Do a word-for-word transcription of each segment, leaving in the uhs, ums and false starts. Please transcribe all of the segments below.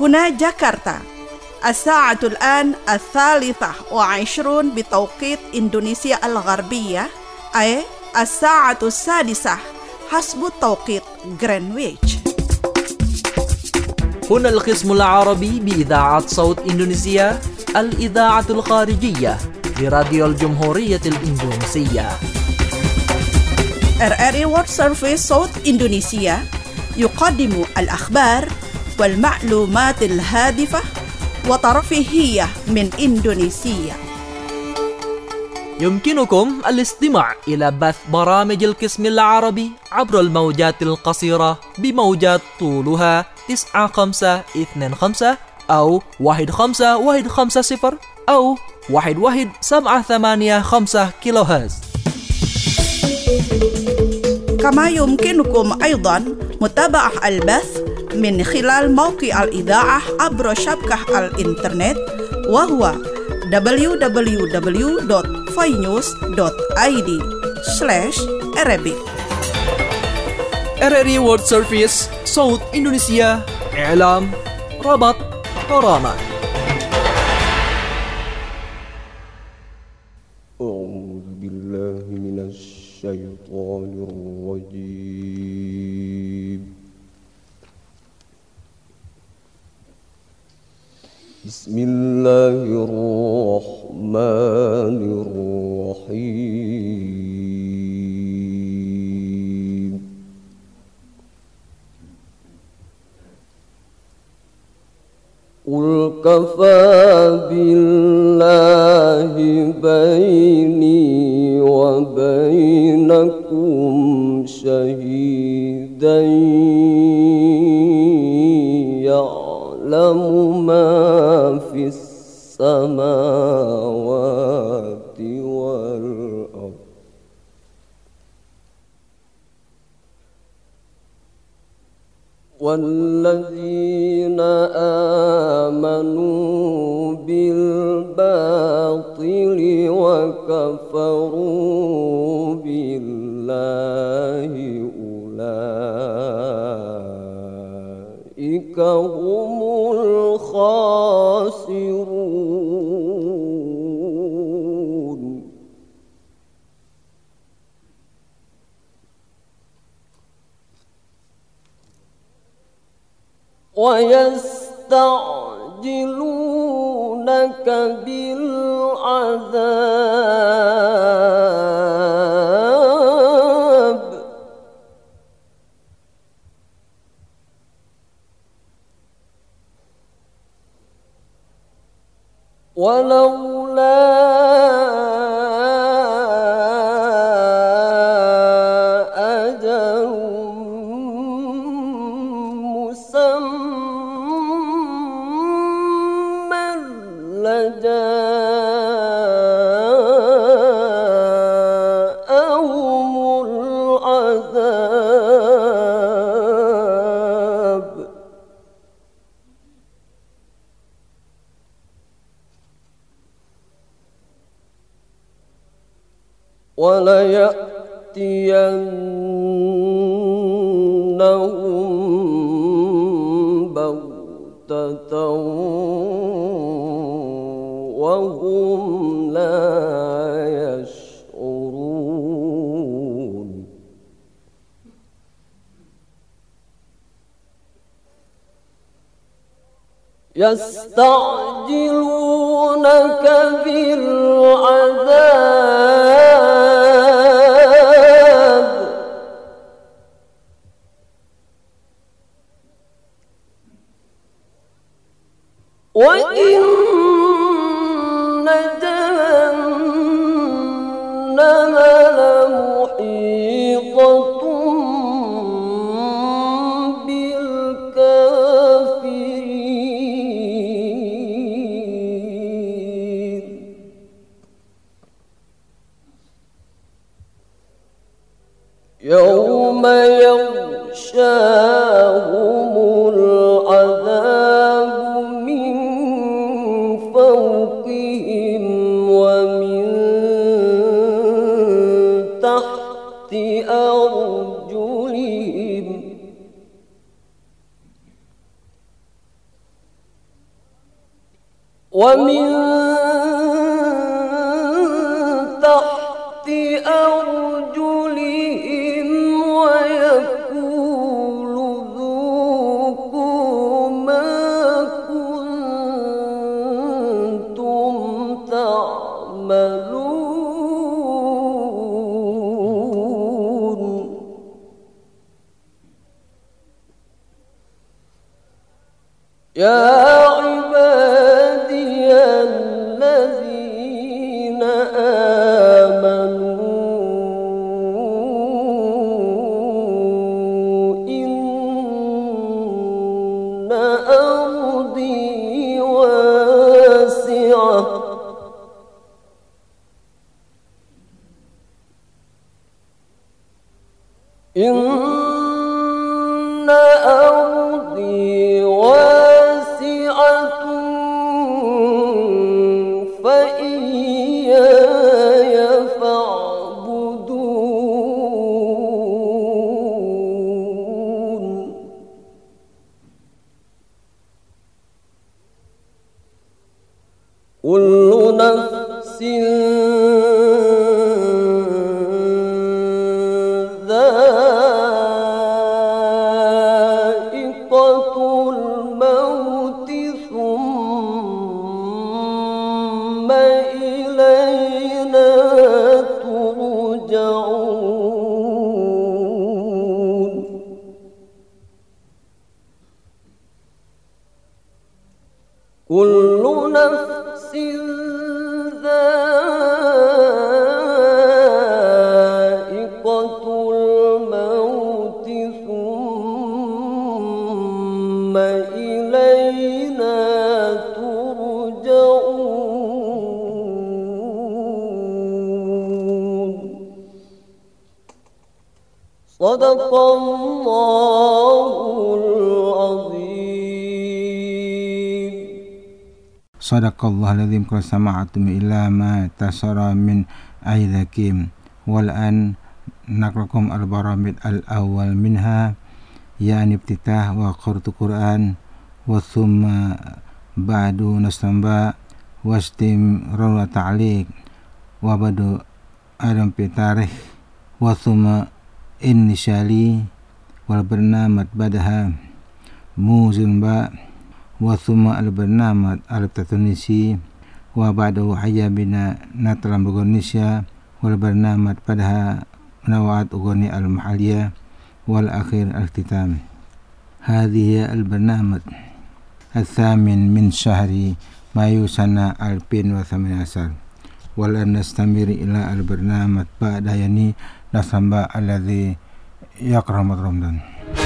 هنا جاكرتا. الساعة الآن الثالثة وعشرون بتوقيت إندونيسيا الغربية، أي الساعة السادسة حسب توقيت غرينتش. هنا القسم العربي بإذاعة صوت إندونيسيا، الإذاعة الخارجية لراديو الجمهورية الإندونيسية. إر إر إي World Service صوت إندونيسيا يقدم الأخبار والمعلومات الهادفة وترفيهية من إندونيسيا. يمكنكم الاستماع إلى بث برامج القسم العربي عبر الموجات القصيرة بموجات طولها تسعة خمسة اثنين خمسة أو واحد خمسة واحد خمسة صفر أو واحد واحد سبعة ثمانية خمسة كيلو هرتز. كما يمكنكم أيضا متابعة البث من خلال موقع الإذاعة عبر شبكة الإنترنت، وهو دبليو دبليو دبليو دوت فاينيوز دوت آي دي سلاش Arabic. إر إر إي World Service صوت إندونيسيا، إعلام، ربط، برامج. أعوذ بالله من الشيطان الرجيم. بسم الله الرحمن الرحيم. قل كفى بالله بيني وبينكم شهيدا يعلم ما في السماوات والأرض والذين آمنوا بالباطل وكفروا بالله أولئك هم الخاسرون. ويستعجلونك بالعذاب ولولا أجل مسمى لجاءهم العذاب وليأتينهم بغتة وهم لا يشعرون. يستعجلونك بالعذاب وإن جهنم لمحيطة بالكافرين. يوم يغشاهم العذاب من فوقهم ومن تحت أرجلهم ومن تحت أرجلهم ويقول ذوقوا ما كنتم تعملون يا عبادي الذين آمنوا إن أرضي واسعة إن أرضي واسعة فإياي فاعبدون كل نفس ذائقة الموت ثم إلينا ترجعون كل نفس ذائقة الموت ثم إلينا ترجعون صدق الله العظيم Sadaqallahul adzim. Qad sama'tum ila ma tasara min aidhakim wal an naqrakum al-baramid al-awwal minha yani ibtitah wa qira'atu Qur'an wa thumma ba'du nastamba wastimrar ta'liq wa badu adam fi tarikh wa thumma inishali wal barnamaj badaha muzin ba wa thumma al-barnamaj al-tatunisi wa ba'dahu hayya bina natram Indonesia wal barnamaj badaha nawa'at ugani al-mahaliyah wal akhir al-ikhtitam. Hadhihi al-barnamaj الثامن من شهر مايو سنة ألفين وثمانية عشر ولن نستمر إلى البرنامج بعد يعني دسمبر الذي يقرب رمضان.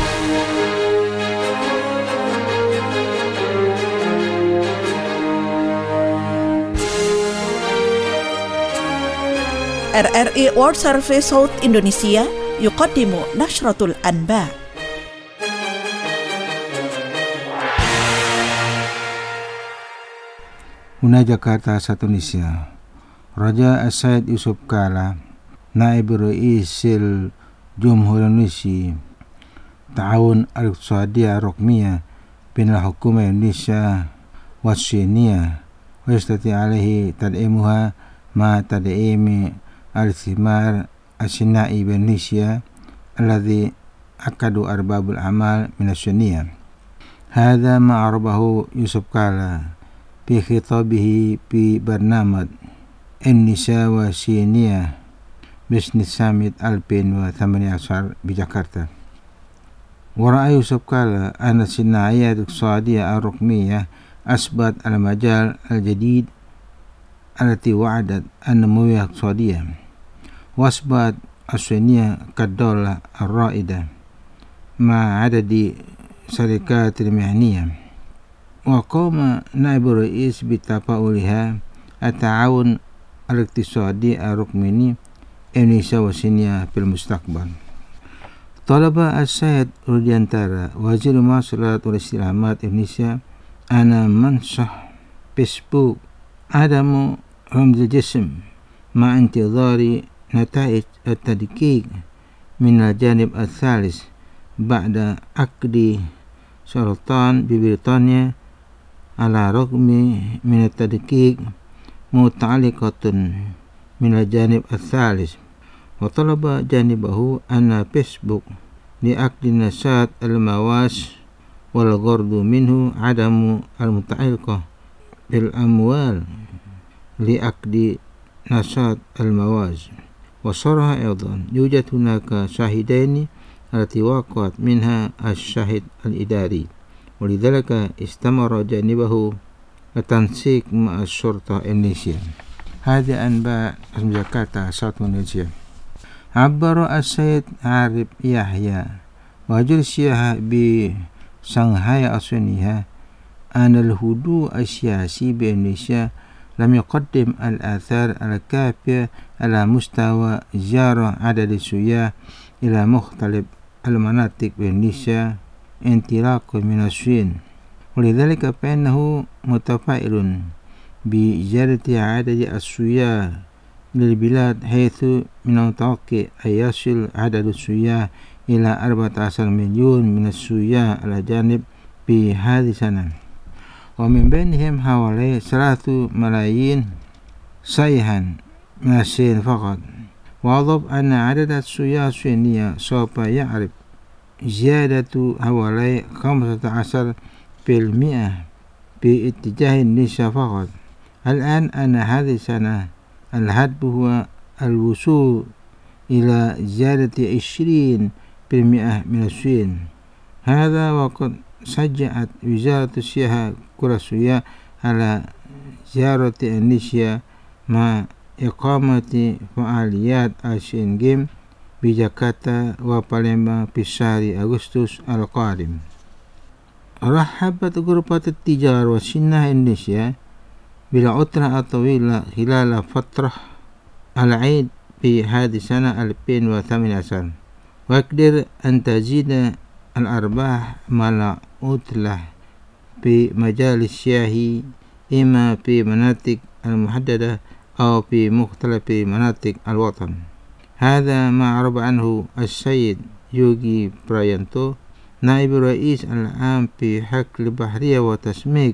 R R I World Service South Indonesia يقدم نشرة الأنباء. Una Jakarta, satu Indonesia. Raja Said Yusuf Kala, Naib Raisil Jumhuriyah Indonesia, Ta'awun Al-Iqtisadiyah Rukmiyah bin Al-Hukumah Indonesia Wasyiniyah wa yastati alaihi tad'imuha ma tad'imi al-thimar asyinai Indonesia alladhi akadu arbabul amal minasyiniyah. Hadha ma'arabahu Yusuf Kala fi khitabihi fi barnamaj Indonesia wa Syiniyah Business Summit Alpin wa Thamani Asar di Jakarta. Wara'a Yusuf Kala anna sinayat iqtisadiyah ar-rukmiyah asbat al-majal al-jadid allati wa'adat an-namawiyah iqtisadiyah wasbat as-Syiniyah kad-dawlah ar-ra'idah ma adadi syarikat al-mihniyah. وقام نائب الرئيس بتفاعلها التعاون الاقتصادي الرقمي إندونيسيا والصينية في المستقبل. طلب السيد روديانتارا وزير المواصلات والاستعلامات إندونيسيا أن منصة فيسبوك عدم رمز الجسم مع انتظار نتائج التدقيق من الجانب الثالث بعد عقد سرطان ببريطانيا على رغم من التدقيق متعلقة من الجانب الثالث. وطلب جانبه أن فيسبوك لأكل نشاط المواس والغرض منه عدم المتعلقة بالأموال لأكل نشاط المواز. وصرح أيضا يوجد هناك شاهدين التي وقعت منها الشاهد الإداري، ولذلك استمر جانبه التنسيق مع الشرطة الإندونيسية. هذه أنباء جاكرتا صوت إندونيسيا. عبر السيد عارف يحيى وزير السياحة بشنغهاي الصينية أن الهدوء السياسي بإندونيسيا لم يقدم الآثار الكافية على مستوى زيارة عدد السياح إلى مختلف المناطق بإندونيسيا انطلاقا من الصين، ولذلك فإنه متفائل بزيادة عدد السياح للبلاد، حيث من المتوقع أن يصل عدد السياح إلى أربعة عشر مليون من السياح الأجانب في هذه السنة، ومن بينهم حوالي ثلاثة ملايين سائحا من الصين فقط. وأضاف أن عدد السياح الصينية سوف يعرف زيادة حوالي خمسة عشر بالمئة في اتجاه النساء فقط. الآن أن هذه السنة الهدف هو الوصول إلى زيادة عشرين بالمئة من الصين. هذا وقد شجعت وزارة السياحة كل السياح على زيارة إندونيسيا مع إقامة فعاليات آسيان جيم بجاكرتا وبالembang في شهر أغسطس القادم. رحبت غرفة التجارة والصناعة إندونيسيا بالعطلة الطويلة خلال فترة العيد في هذه السنة ألفين وثمانية عشر، ويقدر أن تزيد الأرباح مع العطلة في مجال السياحي إما في مناطق المحددة أو في مختلف مناطق الوطن. هذا ما عرب عنه السيد يوغي برايانتو نائب الرئيس العام في حق البحرية والتسميك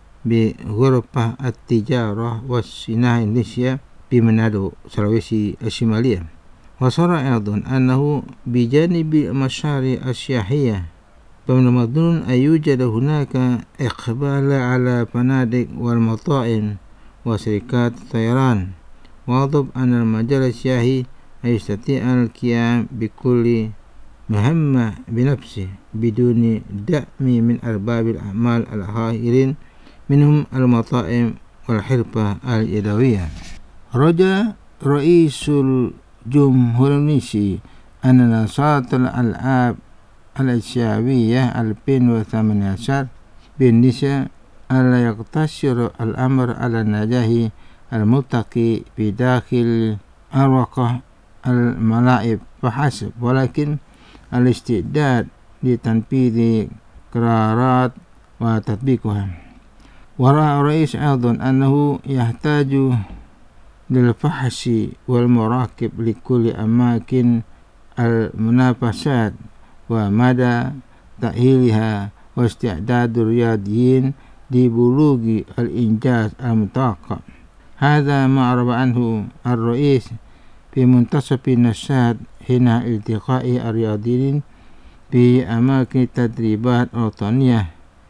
بغرفة التجارة والصناعة إندونيسيا في منادو سلawesi الشمالية. وصرح أيضا أنه بجانب المشاريع السياحية فمن المظنون أن يوجد هناك إقبال على فنادق والمطاعم وشركات الطيران. وأضاف أن المجال السياحي يستطيع القيام بكل مهمة بنفسه بدون دعم من أرباب الأعمال الآخرين منهم المطاعم والحرفة اليدوية. رجى رئيس الجمهورية الإندونيسية أن نشاط الألعاب الآسيوية ألفين وثمانية عشر بإندونيسيا ألا يقتصر الأمر على النجاح الملتقي في داخل أروقة الملاعب فحسب، ولكن الاستعداد لتنفيذ قرارات وتطبيقها. ورأى الرئيس أيضا أنه يحتاج للفحص والمراقب لكل أماكن المنافسات ومدى تأهيلها واستعداد الرياضيين لبلوغ الإنجاز المتوقع. هذا ما عرب عنه الرئيس في منتصف النشاط حين التقاء الرياضيين في أماكن التدريبات الوطنية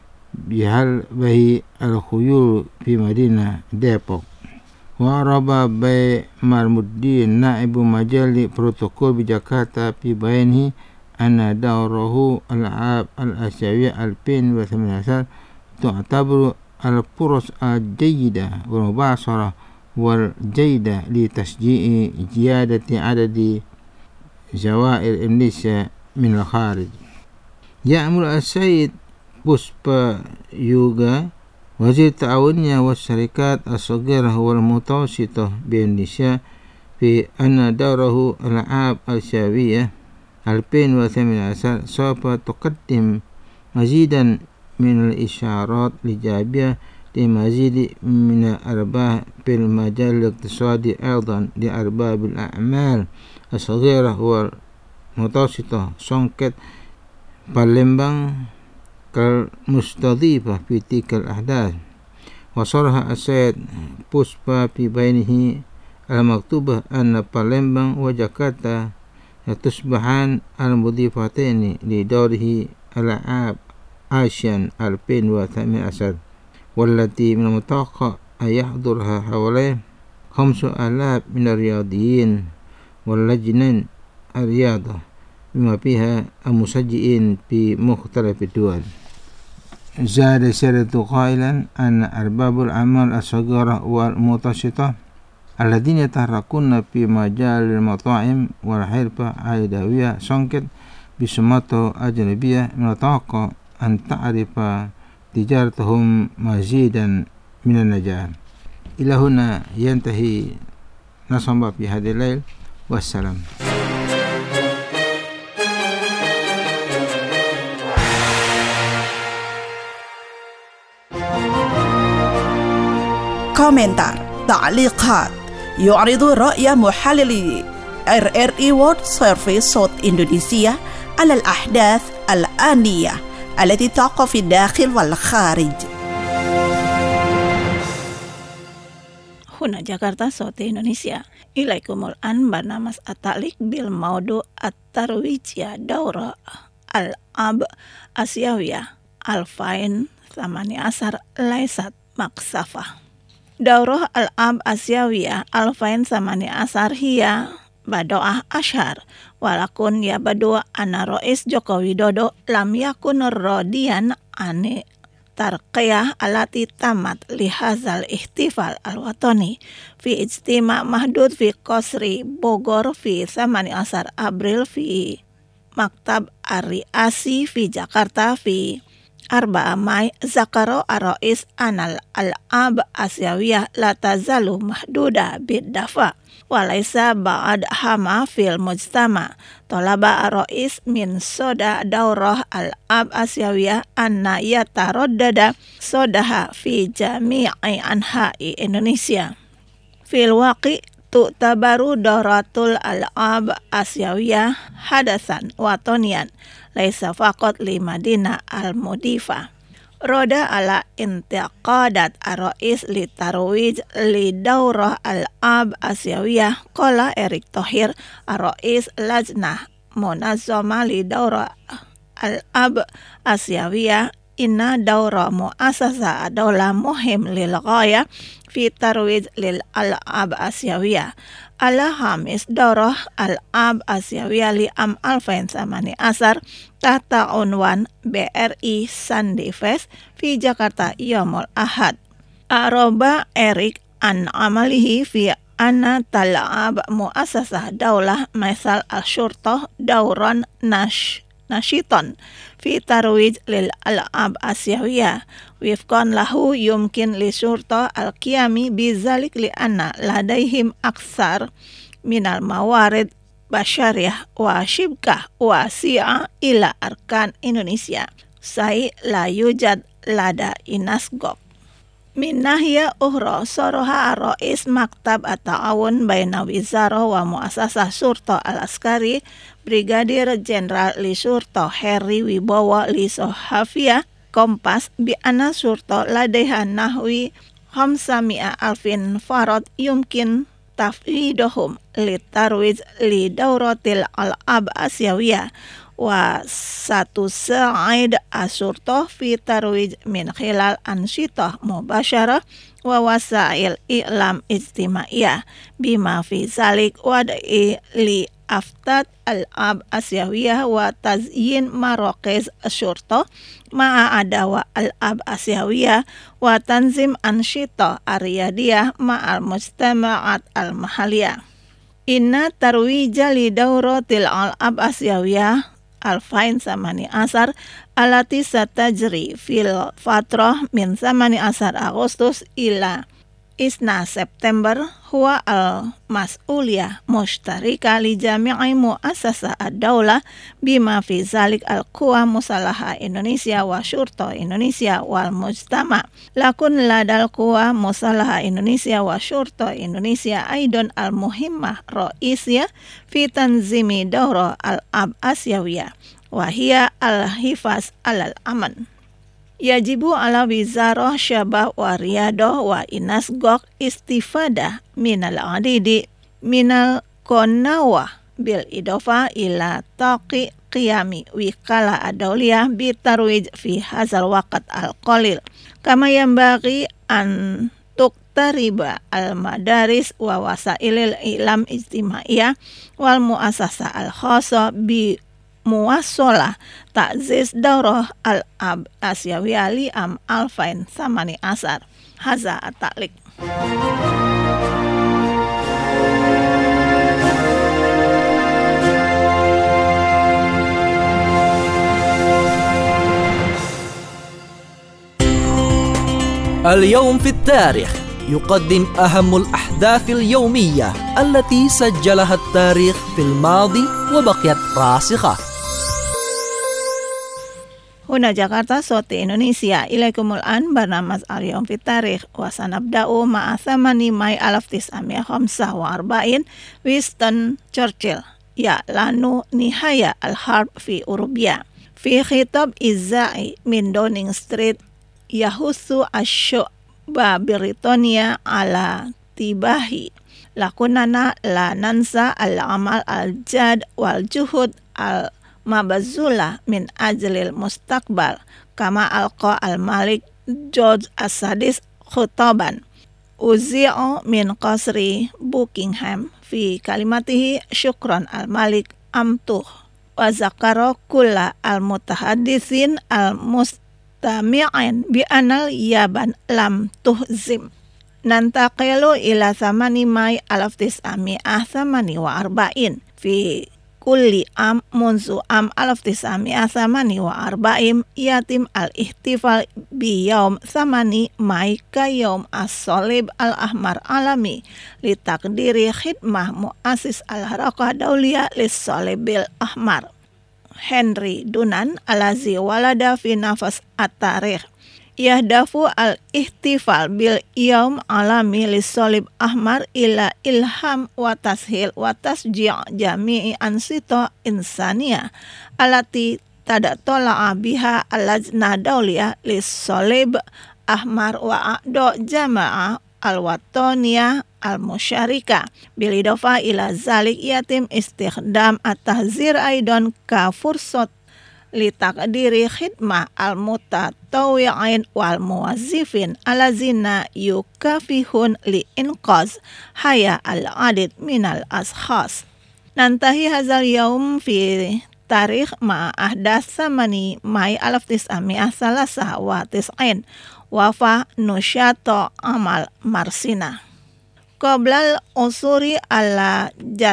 بحلبة الخيول في مدينة ديبوك. وعرب بي مرمودين نائب مجال بروتوكول بجاكرتا في بيانه أن دوره الألعاب الآسيوية ألفين وثمانية عشر تعتبر الفرص الجيدة والمباشرة والجيدة لتشجيع زيادة عدد زوائر إندونيسيا من الخارج. يأمل السيد بوسبا يوغا وزير التعاونية والشركات الصغيرة والمتوسطة بإندونيسيا في أن دوره الألعاب الآسيوية ألفين وثمانية عشر سوف تقدم مزيدا من الإشارات الإيجابية لمزيد من الأرباح في المجال الاقتصادي أيضا لأرباب الأعمال الصغيرة والمتوسطة. Songket Palembang كالمستضيفة في تلك الأحداث. وصرح السيد بوسبا في بيانه المكتوبة أن بالembang وجاكرتا تصبحان المضيفتين لدوره ألعاب آسيان ألفين وثمانية عشر، والتي من المتوقع أن يحضرها حوالي خمس آلاف من الرياضيين واللجنة الرياضة بما فيها المشجعين في مختلف الدول. زاد السيد قائلا أن أرباب الأعمال الصغيرة والمتوسطة الذين يتحركون في مجال المطاعم والحرفة اليدوية سونكت بسمته أجنبية من المتوقع أن تعرف تجارتهم مزيدا من النجاح. إلى هنا ينتهي نصب في هذا الليل، والسلام. Komentar, تعليقات يعرض رأي محلل إر إر إي World Service صوت إندونيسيا على الأحداث الآنية التي تقع في الداخل والخارج. هنا جاكرتا صوت إندونيسيا. إليكم الآن برنامج التعليق بالموضوع الترويجية دورة الأب آسيوية ألفين وثمانية عشر ليست مكسفة. دورة الأب آسيوية ألفين وثمانية عشر هي بدء أشهر، ولكن يبدو أن رئيس جوكو ويدودو لم يكن راضيا عن الترقية التي تمت لهذا الاحتفال الوطني في اجتماع محدود في قصر بوغور في ثمانية عشر أبريل في مكتب الرئاسي في جاكرتا في أربعة ماي. ذكر الرئيس أن الألعاب الآسيوية لا تزال محدودة بالدفع وليس بعد هامة في المجتمع. طلب الرئيس من صدى دورة الألعاب الآسيوية أن يتردد صدها في جميع أنحاء إندونيسيا. في الواقع تعتبر دورة الألعاب الآسيوية حدثا وطنيا ليس فقط لمدينة المضيفة. رد على انتقادات الرئيس للترويج لدورة الألعاب الآسيوية قال إريك توهير الرئيس لجنة منظمة لدورة الألعاب الآسيوية إن دورة مؤسسة دولة مهم للغاية في ترويج للألعاب الآسيوية. على هامش دورة الألعاب الآسيوية لعام ألفين وثمانية عشر تحت عنوان بي إر إي Sunday Fest في جاكرتا يوم الأحد. أعرب إريك عن عمله في أن تلعب مؤسسة دولة مثل الشرطة دورا نش نشيطا في ترويج للألعاب الآسيوية. وفقا له يمكن للشرطة القيام بذلك لأن لديهم أكثر من الموارد بشرية وشبكة واسعة إلى أركان إندونيسيا سي لا يوجد لدى إناسغوب. من ناحية أخرى صرح رئيس مكتب التعاون بين وزارة ومؤسسة شرطة العسكري بريغادير جنرال لشرطة هيري ويبوو لصحافية كومباس بأن شرطة لديها نحو خمسمائة ألف فرد يمكن تفويضهم للترويج لدورة الألعاب الآسيوية، وستساعد الشرطة في الترويج من خلال أنشطة مباشرة ووسائل إعلام اجتماعية، بما في ذلك وضع لأفتات الألعاب الآسيوية وتزيين مراكز الشرطة مع أدوات الألعاب الآسيوية وتنظيم أنشطة رياضية مع المجتمعات المحلية. إن ترويج لدورة الألعاب الآسيوية ألفين وثمانية عشر التي ستجري في الفترة من ثمانية عشر أغسطس إلى اثنين سبتمبر هو المسؤولية مشتركة لجميع مؤسسات الدولة بما في ذلك القوى المسلحة إندونيسيا وشرطة إندونيسيا والمجتمع. لكن لدى القوى المسلحة إندونيسيا وشرطة إندونيسيا أيضا المهمة رئيسية في تنظيم دورة الألعاب الآسيوية وهي الحفاظ على الأمن. Yajibu ala wizarah syabab wa riyadah wa inas gok istifadah minal adidi minal konawah bil idofa ila taqi qiyami wikala adawliyah bitarwij fi hazal waqt al-qalil kama yambagi an tuktariba al-madaris wa wasailil ilam ijtimaiyah wal muasasa al-khasa bi muwasolah ta'ziz daurah al-ab asyawi ali am alfain samani asar haza at-ta'liq. اليوم في التاريخ يقدم أهم الأحداث اليومية التي سجلها التاريخ في الماضي وبقيت راسخة. هنا جاكرتا صوت إندونيسيا. إليكم الآن برنامج اليوم في التاريخ وسنبدأ مع ثمانية ماي ألف وتسعمائة وخمسة وأربعين وينستون تشرشل يعلن نهاية الحرب في أوروبا. في خطاب إذاعي من دونينغ ستريت يحث الشعب بريطانيا على تباهي لكننا لا ننسى العمل الجاد والجهود المبذولة من أجل المستقبل كما ألقى الملك جورج السادس خطابا أذيع من قصر بوكينغهام في كلمته شكرا الملك أمتوه وذكر كل المتحدثين المستقبل تامعين بأن اليابان لم تهزم. ننتقل إلى ثمانية ماي ألف وتسعمائة وثمانية وأربعين. في كل عام منذ عام ألف وتسعمائة وثمانية وأربعين يتم الاحتفال بيوم ثمانية ماي كيوم الصليب الأحمر العالمي لتقدير خدمة مؤسس الحركة الدولية للصليب الأحمر هنري دونان الذي ولد في نفس التاريخ يهدف الاحتفال باليوم العالمي للصليب الأحمر إلى إلهام وتسهيل وتشجيع جميع أنشطة إنسانية التي تطلع بها اللجنة الدولية للصليب الأحمر وأعضاء جماعة الوطنية المشاركة. بالإضافة إلى ذلك يتم استخدام التحذير أيضا كفرصة لتقدير خدمة المتطوعين والموظفين الذين يكافحون لإنقاذ حياة العديد من الأشخاص. ننتهي هذا اليوم في تاريخ مع أحداث ثمانية ماي ألف وتسعمائة وثلاثة وتسعين وفاة نشاط عمل مارسينا قبل العثور على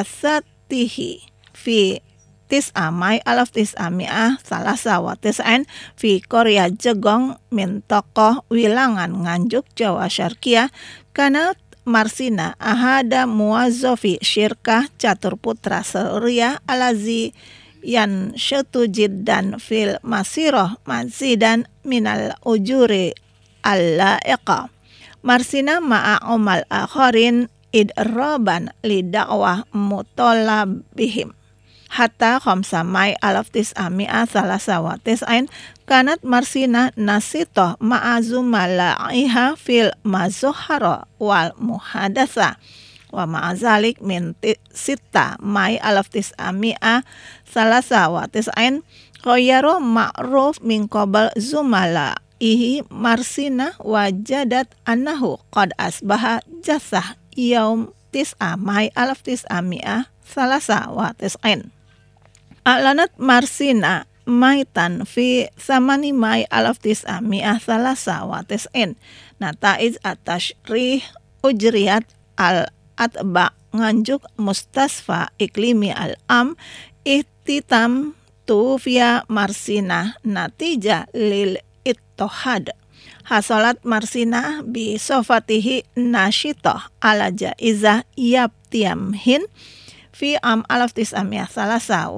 جثته في تسعة ماي ألف وتسعمائة وثلاثة وتسعين في قرية جegong منطقة wilangan Nganjuk Jawa Syarqiyah. كانت مارسينا أحد موظفي شركة Catur Putra Surya الذي ينشط جدا في المسيرة مزيدا من الأجور اللائقة. مارسينا مع عمال آخرين إضرابا لدعوة مطالبهم. حتى خمسة ماي ألف وتسعمائة وثلاثة وتسعين كانت مارسينا نشطة مع زملائها في المظاهرة والمحادثة. ومع ذلك من ستة ماي ألف وتسعمائة وثلاثة وتسعين غير معروف من قبل زملائه مارسينا وجدت أنه قد أصبح جثة يوم تسعة ماي ألف وتسعمائة وثلاثة وتسعين. أعلنت مارسينا ميتا في ثمانية ماي ألف وتسعمائة وثلاثة وتسعين. نتائج التشريح أجريت الأتباع Nganjuk Mustasfa Iklimi Al-Am Ihtitam توفي مارسينا نتيجة للاتحاد. حصلت مارسينا بصفته ناشطة على جائزة يابتيامهن في عام ألف وتسعمائة وثلاثة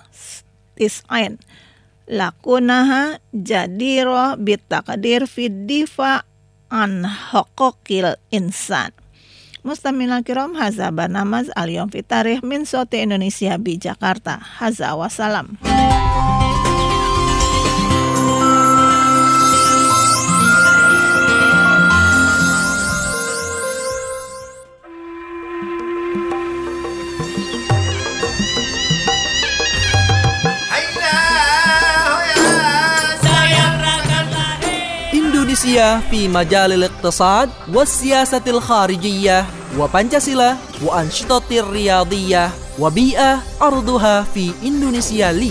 وتسعين لكنها جديرة بالتقدير في الدفاع عن حقوق الإنسان. Mustamina kiram, haza barnamaz al-yawm fi tarikh min Soti Indonesia di Jakarta. Haza wassalam. Indonesia في مجال الاقتصاد والسياسة الخارجية وبنشاسيلا وأنشطة الرياضية وبيئة عرضها في إندونيسيا لي.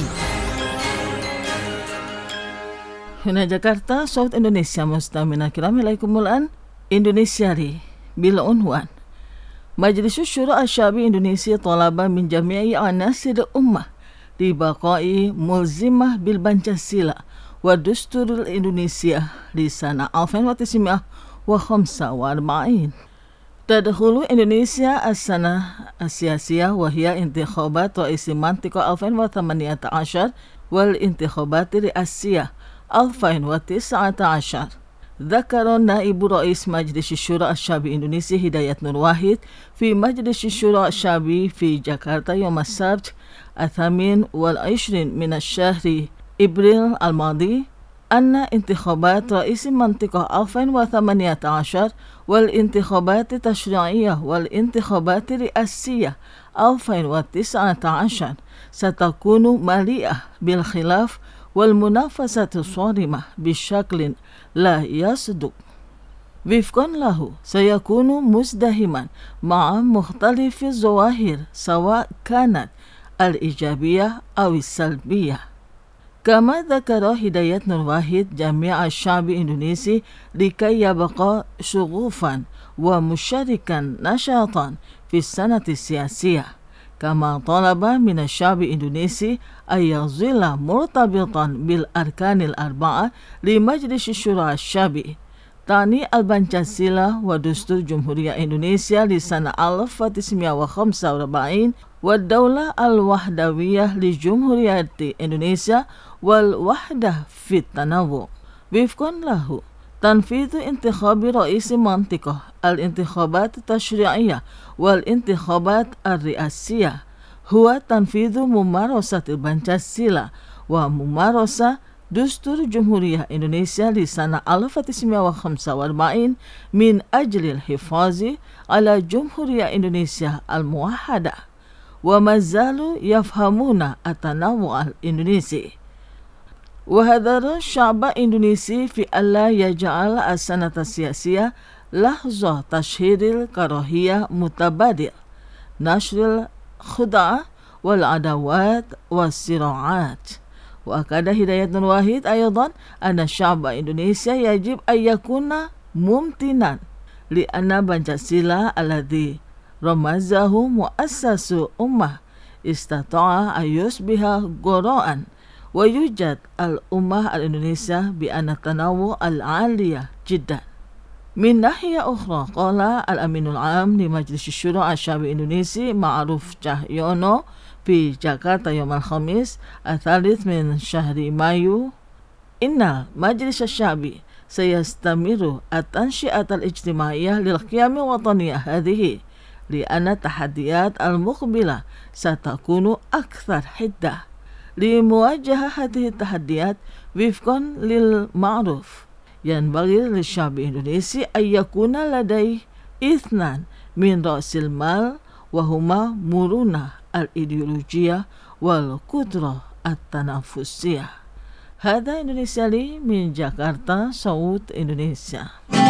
Huna Jakarta, Saud Indonesia mustamina kirami laikumul an Indonesia li bila unwan Majlis Syura Asyabi Indonesia talaba min jami'i anasir ummah di baqai mulzimah bil Pancasila wa Dusturul Indonesia di sana ألف وتسعمائة وخمسة وأربعين. تدخل إندونيسيا السنة السياسية وهي انتخابات رئيس منطقة ألف وثمانية عشر والانتخابات الرئاسية ألف وتسعة عشر. ذكر نائب رئيس مجلس الشورى الشعبي إندونيسي هداية نور واحد في مجلس الشورى الشعبي في جاكرتا يوم السبت الثامن والعشرين من الشهر إبريل الماضي أن انتخابات رئيس منطقة ألف وثمانية عشر والانتخابات التشريعية والانتخابات الرئاسية ألف وتسعة عشر ستكون مليئة بالخلاف والمنافسة الصارمة بشكل لا يصدق. وفقا له سيكون مزدحما مع مختلف الظواهر سواء كانت الإيجابية أو السلبية. كما ذكر هداية نور واحد جميع الشعب الإندونيسي لكي يبقى شغوفا ومشاركا نشاطا في السنة السياسية. كما طلب من الشعب الإندونيسي أن يظل مرتبطا بالأركان الأربعة لمجلس الشورى الشعبي تعني البنشاسيلا ودستور جمهورية إندونيسيا لسنة ألف وتسعمائة وخمسة وأربعين والدولة الوحدوية لجمهورية إندونيسيا والوحدة في التنوع. وفقا له تنفيذ انتخاب رئيس منطقة الانتخابات التشريعية والانتخابات الرئاسية هو تنفيذ ممارسة البنشاسيلا وممارسة دستور جمهورية إندونيسيا لسنة ألف وتسعمائة وخمسة وأربعين من أجل الحفاظ على جمهورية إندونيسيا الموحدة. وما زالوا يفهمون التنوع الإندونيسي. وحذر الشعب الإندونيسي في ألا يجعل السنة السياسية لحظة تشهير الكراهية متبادل، نشر الخدع والعداوات والصراعات. وأكد هداية نور واحد أيضا أن الشعب الإندونيسي يجب أن يكون ممتنا لأن بنشاسيلا الذي رمزه مؤسس أمة استطاع أن يصبح غراء. ويوجد الأمة الإندونيسية بأن التنوع العالية جدا. من ناحية أخرى قال الأمين العام لمجلس الشورى الشعبي الإندونيسي معروف جاهيونو في جاكرتا يوم الخميس الثالث من شهر مايو إن المجلس الشعبي سيستمر التنشئة الاجتماعية للقيم الوطنية هذه لأن التحديات المقبلة ستكون أكثر حدة. لمواجهة هذه التحديات وفقا للمعروف ينبغي للشعب الإندونيسي أن يكون لديه اثنان من رأس المال وهما مرونة الإيديولوجية والقدرة التنافسية. هذا إندونيسيا لي من جاكرتا صوت إندونيسيا.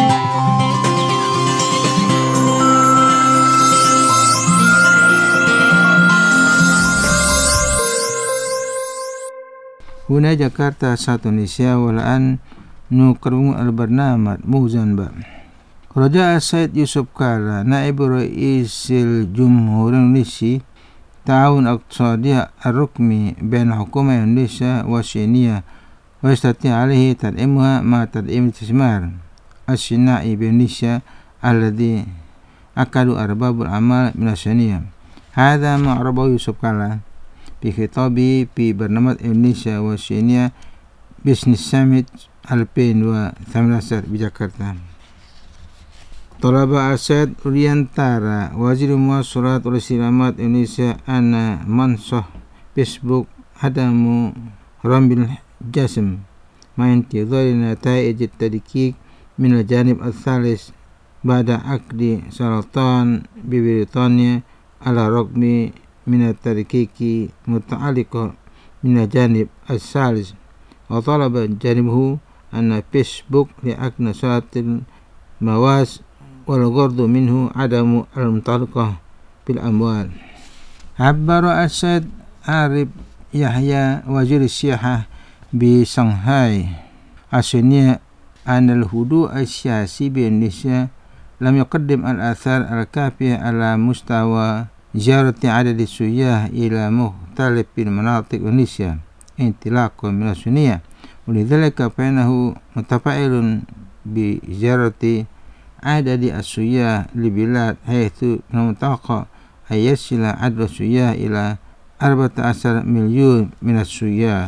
هنا جاكرتا سات إندونيسيا والآن نقرأ البرنامج موزان با. رجاء السيد يوسف كالا نائب رئيس الجمهورية الإندونيسية تعاون اقتصادي الرقمي بين حكومة إندونيسيا والصينية ويستطيع عليه تدعيمها مع تدعيم الاستثمار الصناعي بإندونيسيا الذي أكدوا أرباب الأعمال من الصينية. هذا ما أعربه يوسف كالا في خطابه في برنامج إندونيسيا والصينية بزنس ساميت ألفين وثمانية عشر بجاكرتا. طلب السيد ريانتارا وزير المواصلات والاستخدامات إندونيسيا أن منصة فيسبوك عدم رمي الجسم مع انتظار نتائج التدقيق من الجانب الثالث بعد عقد سرطان ببريطانيا على الرغم من التدقيق متعلقة من الجانب الثالث. وطلب جانبه أن فيسبوك لأكن صلاة المواز والغرض منه عدم المنطلقة بالأموال. عبر السيد عارف يحيى وزير السياحة بشنغهاي الصينية أن الهدوء السياسي بإندونيسيا لم يقدم الآثار الكافية على مستوى زيارة عدد السياح إلى مختلف مناطق إندونيسيا انطلاقا من الصينية، ولذلك فإنه متفائل بزيارة عدد السياح لبلاد حيث من المتوقع أن يصل عدد السياح إلى أربعة عشر مليون من السياح.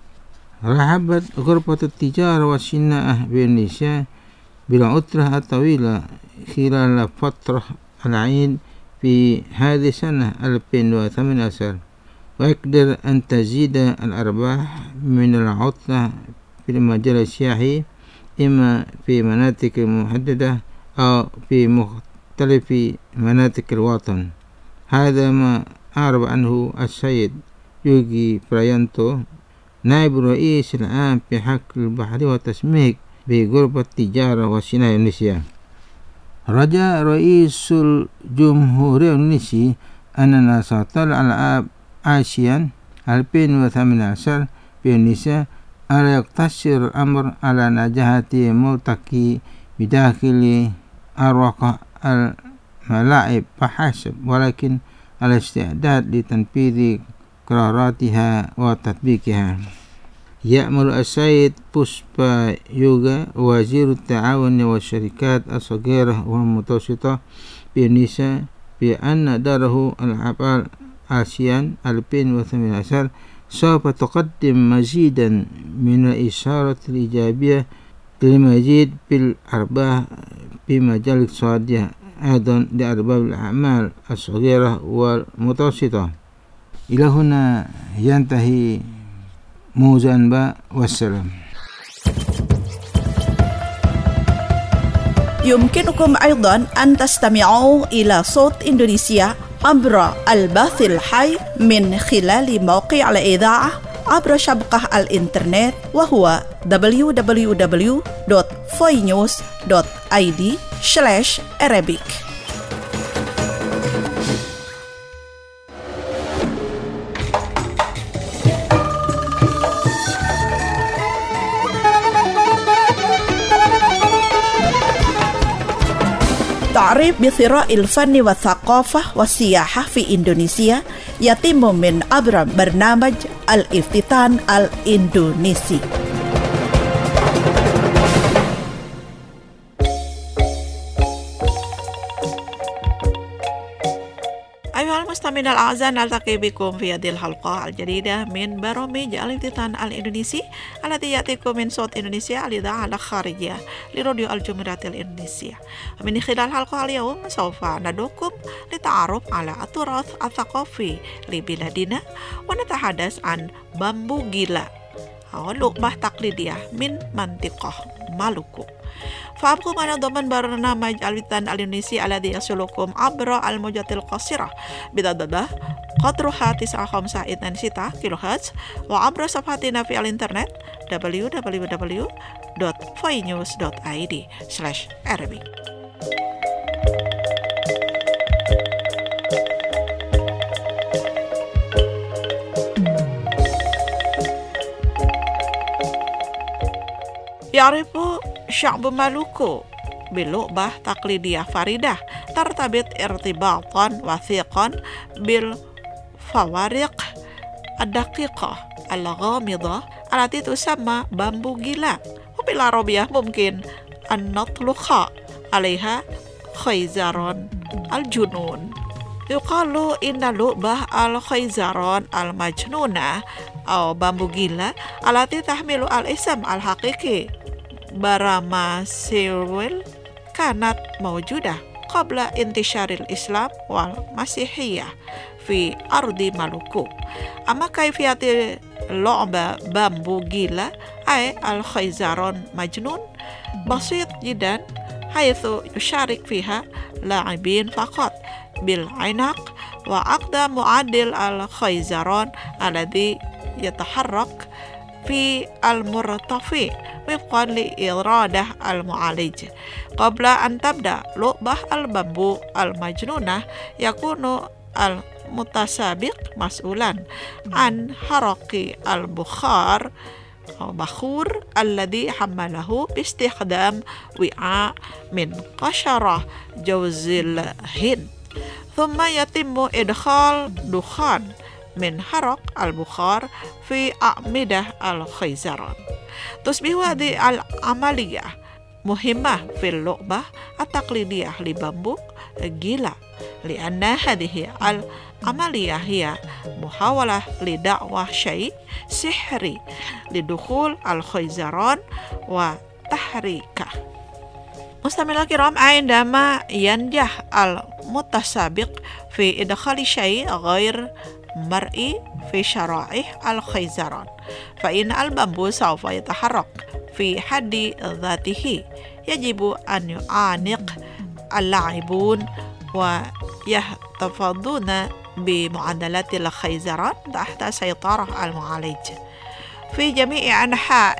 رحبت غرفة التجارة والصناعة بإندونيسيا بالعطلة الطويلة خلال فترة العيد في هذه السنة ألفين وثمانية عشر، ويقدر أن تزيد الأرباح من العطلة في المجال السياحي إما في مناطق محددة أو في مختلف مناطق الوطن. هذا ما أعرب عنه السيد يوغي برايانتو نائب الرئيس العام في حقل البحر والتسميك بغرفة التجارة والصناعة إندونيسيا. رجاء رئيس الجمهورية الإندونيسي أننا سنطلع ألعاب آسيان ألفين وثمانية عشر في إندونيسيا ألا يقتصر الأمر على نجاحة ملتقي بداخل أروقة الملاعب فحسب، ولكن الاستعداد لتنفيذ قراراتها وتطبيقها. يأمل السيد بوسبا يوغا وزير التعاون والشركات الصغيرة والمتوسطة بإندونيسيا بأن داره الألعاب آسيان ألفين وثمانية عشر سوف تقدم مزيدا من الإشارة الإيجابية للمزيد بالأرباح في مجال الاقتصادي أيضا لأرباب الأعمال الصغيرة والمتوسطة. إلى هنا ينتهي موزنبا والسلام. يمكنكم أيضا أن تستمعوا إلى صوت إندونيسيا عبر البث الحي من خلال موقع الإذاعة عبر شبكة الإنترنت وهو دبليو دبليو دبليو دوت voinews دوت آي دي سلاش Arabic. تعريف بثراء الفن والثقافة والسياحة في إندونيسيا يتم من عبر برنامج الافتتان الإندونيسي. أيها المستمعين الأعزاء، نلتقي بكم في هذه الحلقة الجديدة من برامج الافتتان الإندونيسي التي يأتيكم من صوت إندونيسيا الإذاعة الخارجية لراديو الجمهورية الإندونيسية. من خلال الحلقة اليوم سوف ندعوكم للتعرف على التراث الثقافي لبلادنا ونتحدث عن بامبو جيلا أو لعبة تقليدية من منطقة مالوكو. فأبقوا معنا ضمن برنامج الافتتان الإندونيسي الذي يصلكم عبر الموجات القصيرة بتردد قطرها تسعة خمسة اثنين ستة كيلو هرتز وعبر صفحتنا في الإنترنت دبليو دبليو دبليو دوت voinews دوت آي دي سلاش Arabic. يعرف شعب مالوكو بلعبة تقليدية فريدة ترتبط ارتباطا وثيقا بالفوارق الدقيقة الغامضة التي تسمى بامبو جيلا، وبالعربية ممكن أن نطلق عليها خيزران الجنون. يقال إن لعبة الخيزران المجنونة أو بامبو جيلا التي تحمل الاسم الحقيقي برما سيرويل كانت موجودة قبل انتشار الإسلام والمسيحية في أرض مالوكو. أما كيفية لعبة بامبو جيلا أي الخيزران مجنون بسيط جدا، حيث يشارك فيها لاعبين فقط بالعنق وعقد معدل الخيزران الذي يتحرك في المرتفع وفقا لإرادة المعالج. قبل أن تبدأ لعبة البامبو المجنونة يكون المتسابق مسؤولا عن حرق البخار أو بخور الذي حمله باستخدام وعاء من قشرة جوز الهند، ثم يتم إدخال دخان من حرق البخار في أعمدة الخيزران. تصبح هذه العملية مهمة في اللعبة التقليدية لبامبو جيلا، لأن هذه العملية هي محاولة لدعوة شيء سحري لدخول الخيزران وتحريكه. مستمعينا الكرام، عندما ينجح المتسابق في إدخال شيء غير مرئي في شرائح الخيزران فإن البامبو سوف يتحرك في حد ذاته. يجب أن يعانق اللاعبون ويحتفظون بمعدلات الخيزران تحت سيطرة المعالج. في جميع أنحاء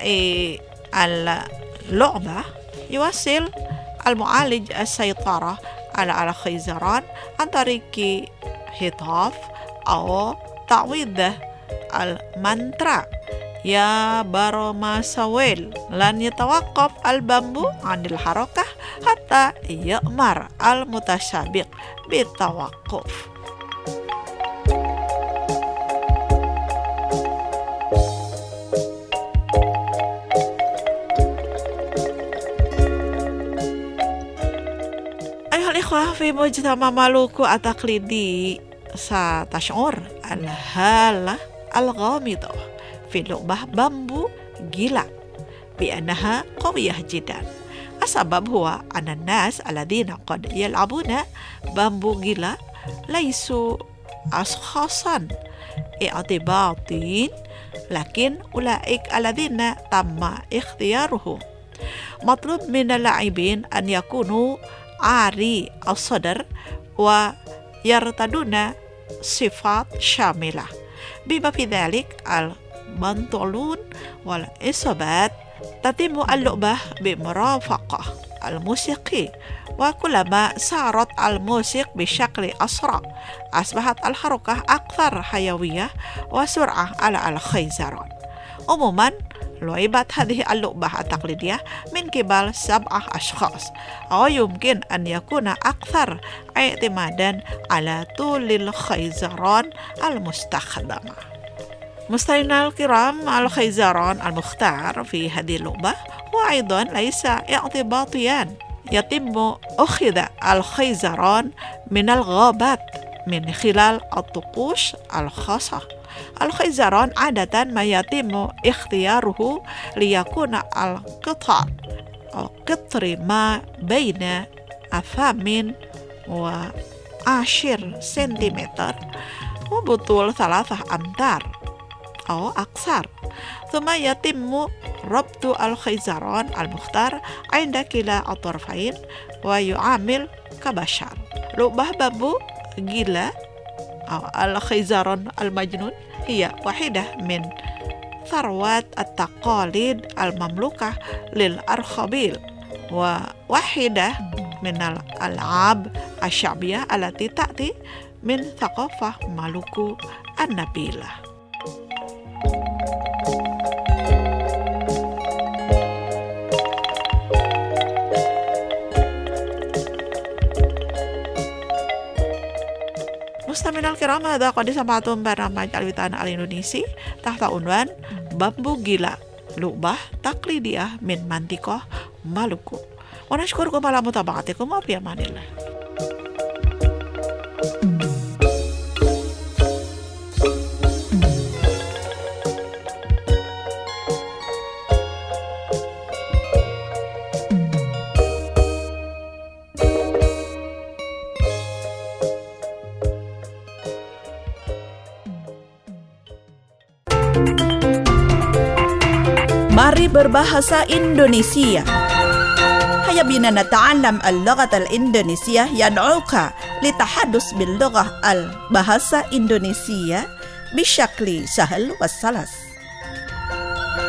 اللعبة يواصل المعالج السيطرة على الخيزران عن طريق هتاف أو تعويض المانترا يا برماسويل. لن يتوقف البامبو عن الحركة حتى يأمر المتسابق بالتوقف. أيها الإخوة، في مجتمع مالوكو التقليدي ستشعر الهالة الغامضة في لعبة بامبو جيلا بأنها قوية جدا. السبب هو أن الناس الذين قد يلعبون بامبو جيلا ليسوا أشخاصا اعتباطيين، لكن أولئك الذين تم اختيارهم. مطلوب من اللاعبين أن يكونوا عاري الصدر ويرتدون صفات شاملة بما في ذلك البنطلون والإصابات. تتم اللعبة بمرافقة الموسيقى، وكلما سارت الموسيقى بشكل أسرع أصبحت الحركة أكثر حيوية وسرعة على الخيزران. عموما لعبت هذه اللعبة التقليدية من قبل سبعة أشخاص، أو يمكن أن يكون أكثر اعتمادا على طول الخيزران المستخدمة. مستمعينا الكرام، الخيزران المختار في هذه اللعبة وأيضا ليس اعتباطيا. يتم أخذ الخيزران من الغابات من خلال الطقوس الخاصة. الخيزران عادة ما يتم اختياره ليكون القطع أو قطر ما بين الثامن وعشر سنتيمتر وبطول ثلاثة أمتار أو أكثر، ثم يتم ربط الخيزران المختار عند كلا الطرفين ويعامل كبشر. لعبة بامبو جيلا أو الخيزران المجنون هي واحدة من ثروات التقاليد المملوكة للأرخبيل، وواحدة من الألعاب الشعبية التي تأتي من ثقافة مالوكو النبيلة. مستمعينا الكرام، هذا قد سمعتم برنامج الوطن الإندونيسي تحت عنوان بامبو جيلا، لعبة تقليدية من منطقة مالوكو. ونشكركم على متابعتكم، وفي أمان الله. Mari berbahasa Indonesia. Hayya bina nata'allam al-lughat al-Indonesia yad'uka litahadus bil-lughah al-bahasa Indonesia bisyakli sahal wassalas.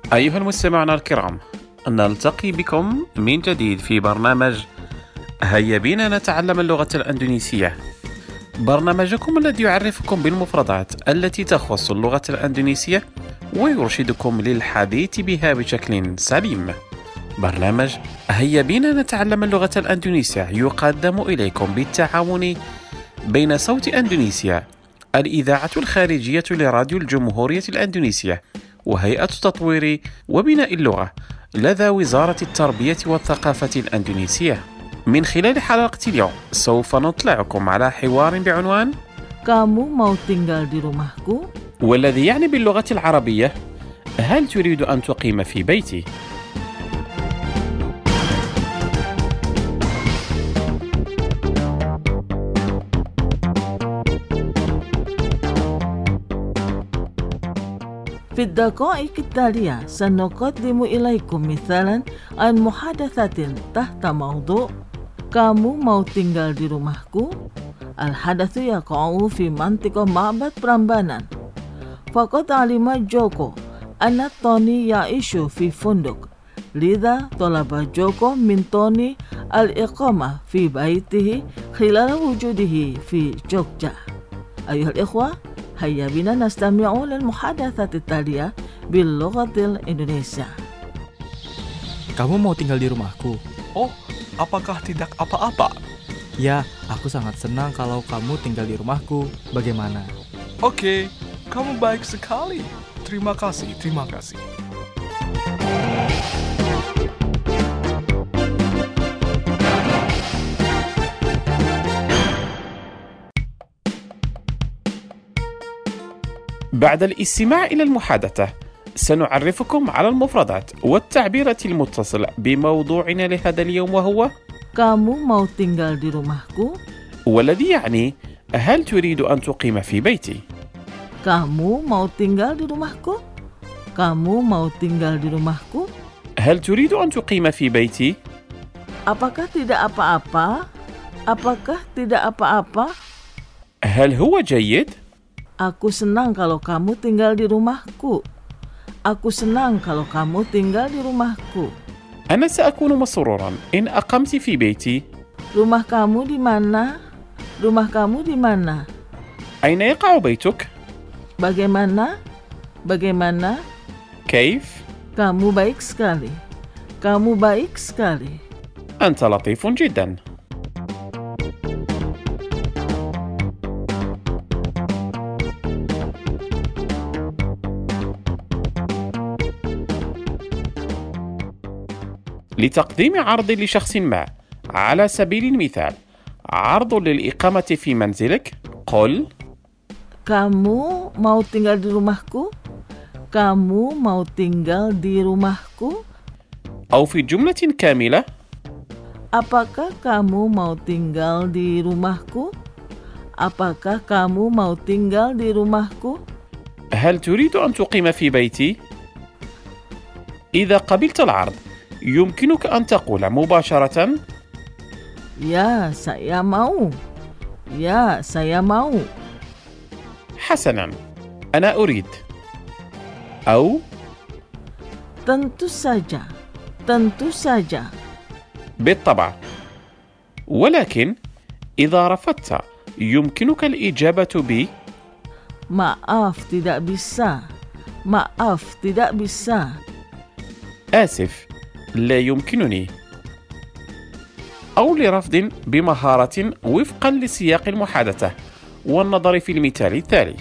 أيها المستمعون الكرام، نلتقي بكم من جديد في برنامج هيا بنا نتعلم اللغة الأندونيسية، برنامجكم الذي يعرفكم بالمفردات التي تخص اللغة الأندونيسية ويرشدكم للحديث بها بشكل سليم. برنامج هيا بنا نتعلم اللغة الأندونيسية يقدم إليكم بالتعاون بين صوت أندونيسيا، الإذاعة الخارجية لراديو الجمهورية الأندونيسية، وهيئة تطوير وبناء اللغة لدى وزارة التربية والثقافة الأندونيسية. من خلال حلقة اليوم سوف نطلعكم على حوار بعنوان Kamu mau tinggal di rumahku? والذي يعني باللغة العربية هل تريد أن تقيم في بيتي؟ في الدقائق التالية سنقدم إليكم مثالا عن محادثة تحت موضوع Kamu mau tinggal di rumahku? الحدث يقع في منطقة معبد برامبانان. فقد علم جوكو أن توني يعيش في فندق، لذا طلب جوكو من توني الإقامة في بيته خلال وجوده في جوجا. أيها الإخوة، هيا بنا نستمع للمحادثة التالية باللغة الإندونيسية. Kamu mau tinggal di rumahku? Oh, apakah tidak apa-apa? Ya, aku sangat senang kalau kamu tinggal di rumahku. Bagaimana? Oke, kamu baik sekali. Terima kasih, terima kasih. بعد الاستماع إلى المحادثة سنعرفكم على المفردات والتعبيرات المتصلة بموضوعنا لهذا اليوم، وهو Kamu mau tinggal di rumahku? والذي يعني هل تريد أن تقيم في بيتي؟ Kamu mau tinggal di rumahku? Kamu mau tinggal di rumahku? هل تريد أن تقيم في بيتي؟ Apakah tidak apa-apa? Apakah tidak apa-apa? هل هو جيد؟ Aku senang kalau kamu tinggal di rumahku. Aku senang kalau kamu tinggal di rumahku. أنا سأكون مسرورا إن أقمت في بيتي. Rumah kamu di mana? Rumah kamu di mana? أين يقع بيتك؟ Bagaimana? Bagaimana? كيف؟ Kamu baik sekali. Kamu baik sekali. أنت لطيف جدا. لتقديم عرض لشخص ما، على سبيل المثال عرض للإقامة في منزلك، قل Kamu mau tinggal di rumahku? Kamu mau tinggal di rumahku? أو في جملة كاملة Apakah kamu mau tinggal di rumahku? Apakah kamu mau tinggal di rumahku? هل تريد أن تقيم في بيتي؟ إذا قبلت العرض يمكنك أن تقول مباشرة Ya, saya mau. Ya, saya mau. حسنا، أنا أريد. أو Tentu saja. Tentu saja. بالطبع. ولكن إذا رفضت يمكنك الإجابة ب Maaf, tidak bisa. Maaf, tidak bisa. آسف، لا يمكنني. أو لرفض بمهارة وفقا لسياق المحادثة والنظر في المثال التالي.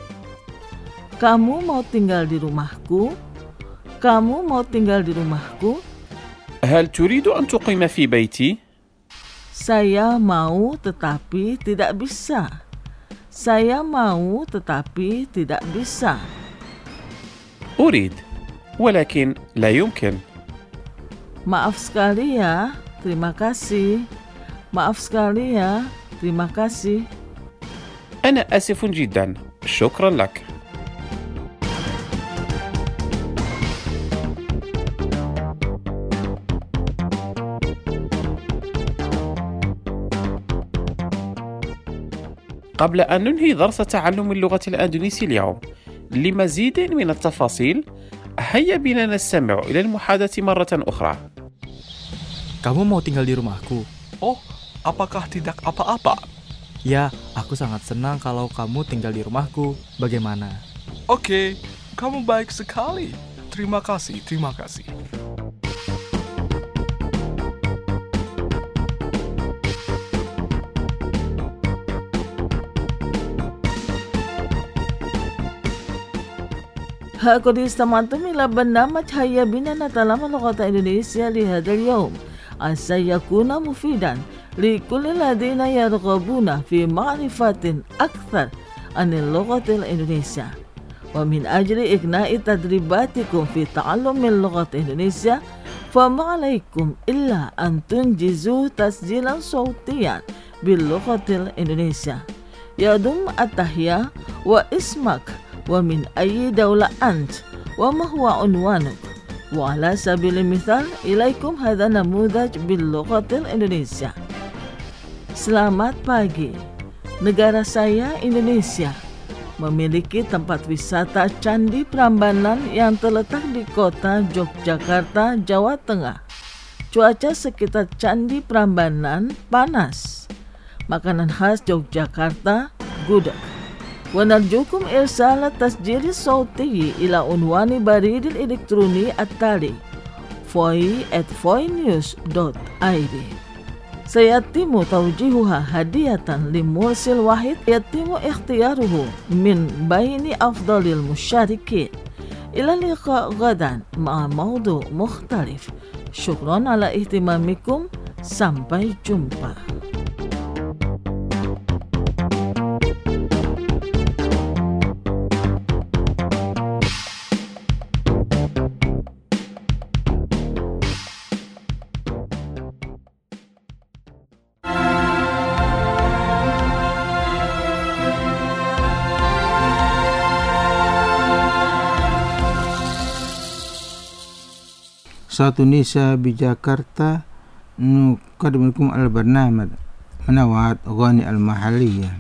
Kamu mau tinggal di rumahku? Kamu mau tinggal di rumahku? هل تريد أن تقيم في بيتي؟ Saya mau tetapi tidak bisa. Saya mau tetapi tidak bisa. أريد ولكن لا يمكن. Maaf sekali ya. Terima kasih. Maaf sekali ya. Terima kasih. أنا آسف جدا. شكرا لك. قبل أن ننهي درس تعلم اللغة الأندونيسية اليوم، لمزيد من التفاصيل هيا بنا نستمع إلى المحادثة مرة أخرى. Kamu mau tinggal di rumahku? Oh, apakah tidak apa-apa? Ya, aku sangat senang kalau kamu tinggal di rumahku. Bagaimana? Oke, kamu baik sekali. Terima kasih, terima kasih. قد استمعتم إلى برنامج هيا بنا نتعلم اللغة الإنجليزية لهذا اليوم عسى يكون مفيدا لكل الذين يرغبون في معرفة أكثر عن اللغة الإنجليزية. ومن أجل إغناء تدريباتكم في تعلم اللغة الإنجليزية فما عليكم إلا أن تنجزوا تسجيلا صوتيا باللغة الإنجليزية يضم التحية واسمك ومن أي دولة أنت وما هو عنوانك. وعلى سبيل المثال إليكم هذا نموذج باللغة الإنجليزية. Selamat pagi. Negara saya Indonesia memiliki tempat wisata Candi Prambanan yang terletak di kota Yogyakarta, Jawa Tengah. Cuaca sekitar Candi Prambanan panas. Makanan khas Yogyakarta gudeg. ونرجوكم إرسال التسجيل الصوتي إلى عنوان بريد الإلكتروني التالي voy at voynews dot i d. سيتم توجيهها هدية لمرسل واحد يتم اختياره من بين أفضل المشاركين. إلى اللقاء غدا مع موضوع مختلف. شكرا على اهتمامكم. Sampai jumpa. Satu Nisa di Jakarta nuqaddimukum al-barnamaj manawat aghani al-mahalliyah.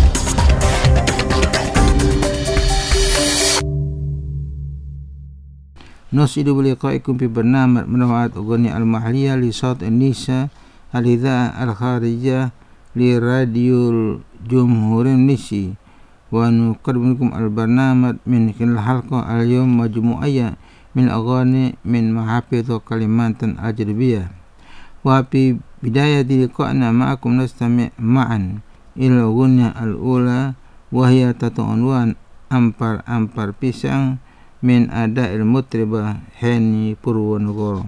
نسعد بلقائكم في برنامج منوعات أغاني المحلية لصوت النساء الإذاعة الخارجية لراديو الجمهورية النسي ونقدم لكم البرنامج من خلال الحلقة اليوم مجموعة من أغاني من محافظ كلمات أجنبية. وفي بداية لقائنا معكم نستمع معا إلى الأغنية الأولى وهي تتعنوان Ampar Ampar Pisang min ada ilmu triba Heni Purwonegoro.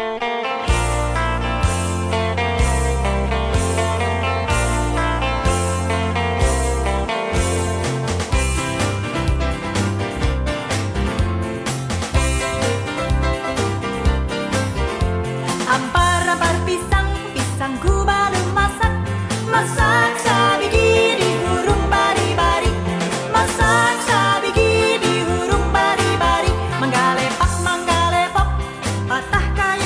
Ampar-ampar pisang, pisangku baru masak. Masak sabigi di hurung bari-bari. Masak sabigi di hurung bari-bari. Manggalepok, manggalepok, patah kayak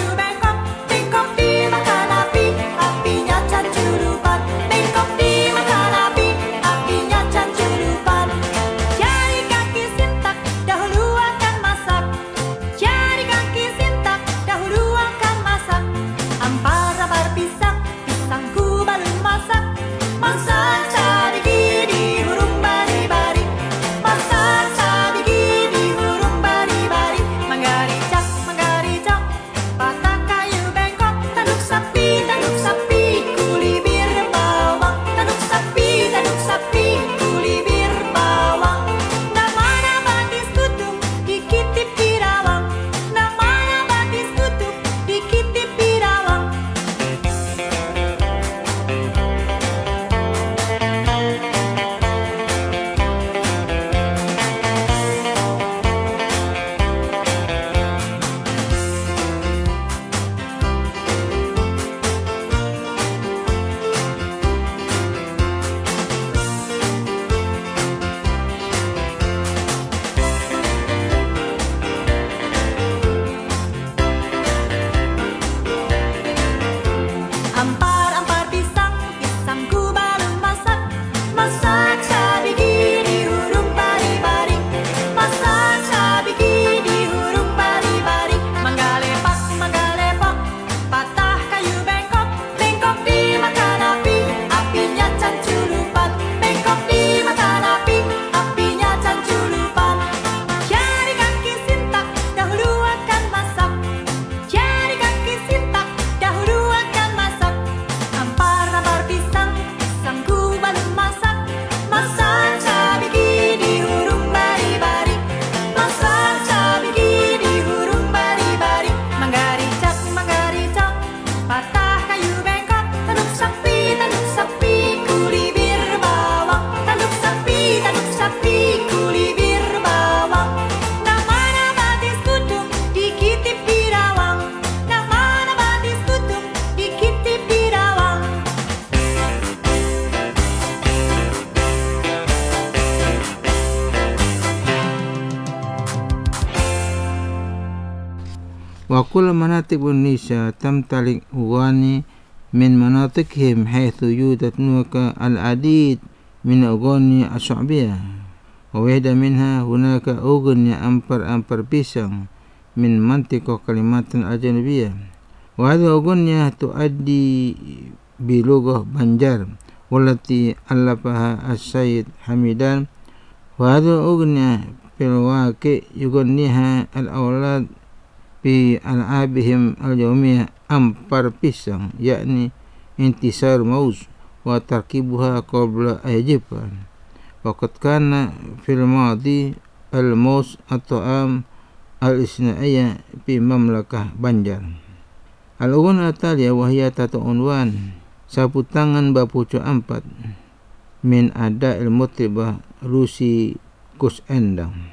Wa kullu manatik Indonesia tamtalik ughani min manatikihim haitsu yudat nuka al-adid min ughani asy'abiyah. Wa wahida minha hunaka ughni ampar-ampar pisang min mantiqah kalimatin ajnabiyah. Wa hadhihi ughni tuaddi bi lughah Banjar wallati allafaha as-Sayyid Hamidan. Wa hadhihi ughni fil waqi' yughniha al-awlad bi al'abihim al-yawmiyah ampar pisang yakni intisar maus wa tarkibuha qabla ayjiban. Waqad kana fil madi al-maus at-ta'am al-isna'iyah fi mamlakah Banjar. Al-ughun at-taliya wa hiya tatu unwan sapu tangan bapucu empat min ada il-mutribah Rusi Kus Endang.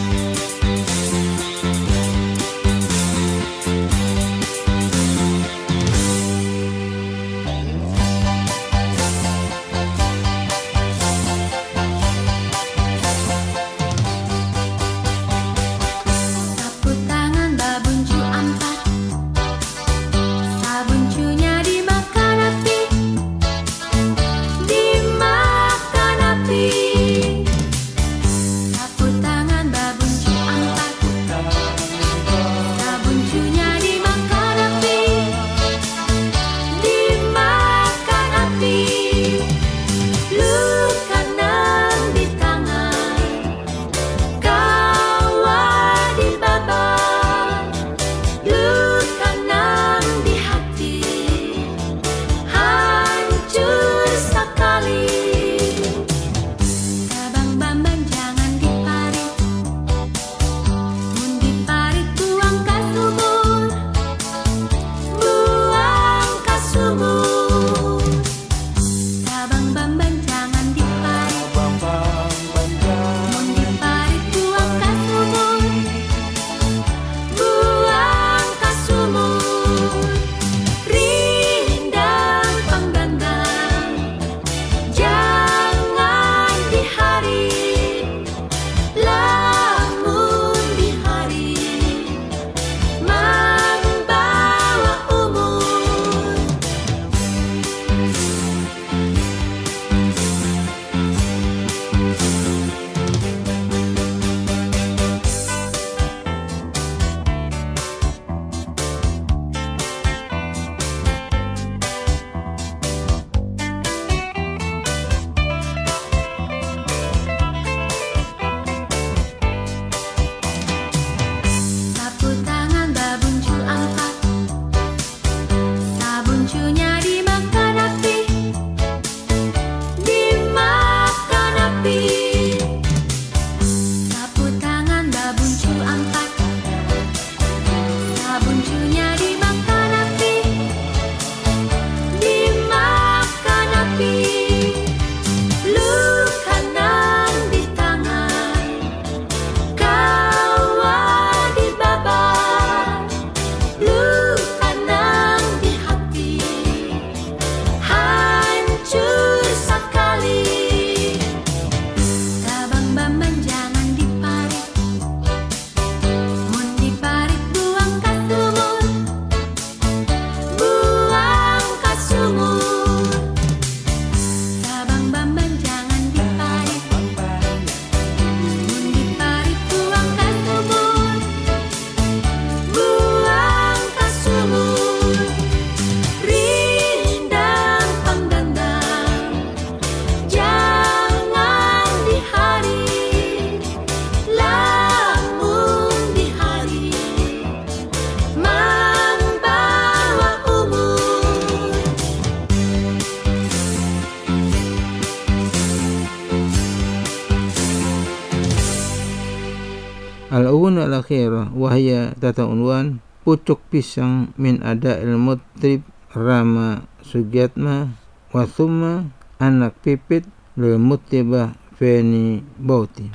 Al-awun al-akhirah wahya tata unwan pucuk pisang min ada il-mutrib Rama Sugyatma wa thumma anak pipit lil mutibah Feni Bauti.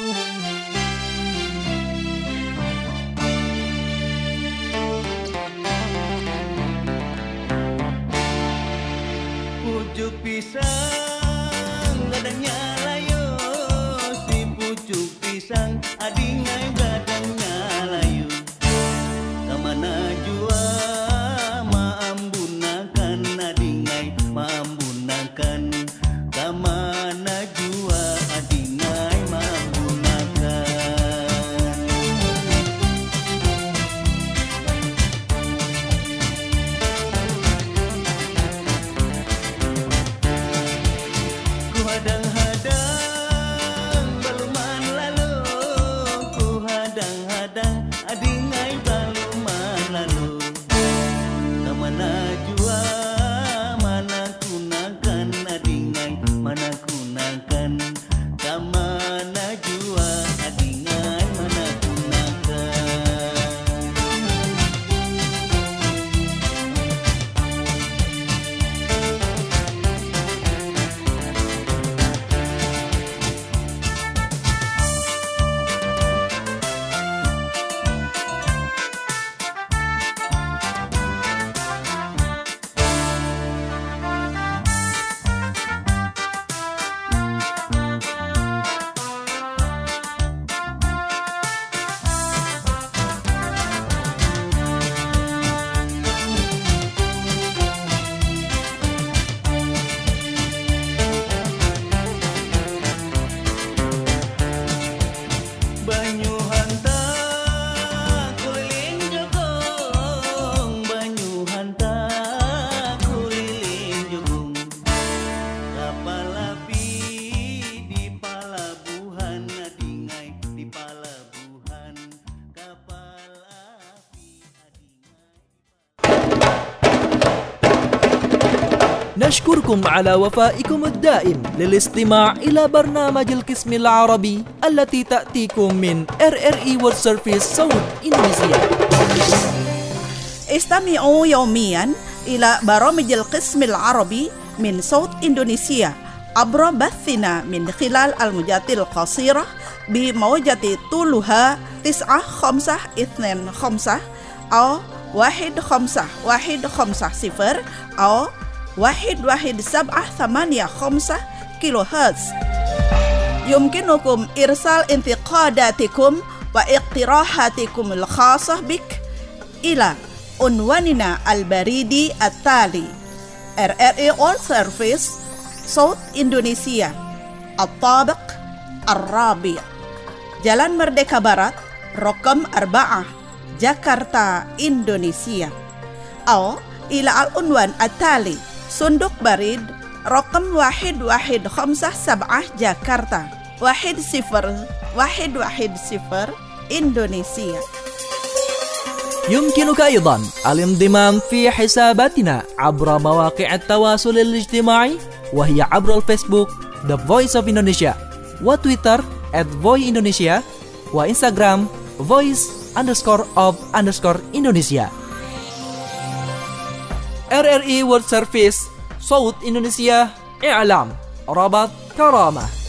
Pucuk pisang gadangnya layu, si pucuk pisang adingai gadangnya layu. Kamana adingai balu malalu Kamana jua mana kunakan adingai mana kunakan Kamana jua adingai mana kunakan Banyu hanta kuliling jogong Banyu hanta kuliling jogong Kapal api di palabuhan adingai di palabuhan Kapal api نشكركم على وفائكم الدائم للاستماع إلى برنامج القسم العربي التي تأتيكم من إر إر إي World Service صوت إندونيسيا. استمعوا يوميا إلى برامج القسم العربي من صوت إندونيسيا عبر بثنا من خلال الموجات القصيرة بموجة طولها تسعة خمسة اثنين خمسة أو واحد خمسة واحد خمسة صفر أو واحد واحد سبعة ثمانية خمسة كيلو هرتز. يمكنكم إرسال انتقاداتكم واقتراحاتكم الخاصة بك إلى عنواننا البريدي التالي إر إر إي World Service صوت إندونيسيا الطابق الرابع Jalan Merdeka Barat رقم أربعة جاكرتا إندونيسيا أو إلى العنوان التالي صندوق بريد رقم واحد واحد خمسة سبعة جاكرتا واحد صفر واحد واحد صفر إندونيسيا. يمكنك أيضا الانضمام في حساباتنا عبر مواقع التواصل الاجتماعي وهي عبر الفيسبوك The Voice of Indonesia وتويتر at voice indonesia وإنستغرام voice underscore of underscore Indonesia. إر إر إي World Service صوت إندونيسيا إعلام ربط كرامة.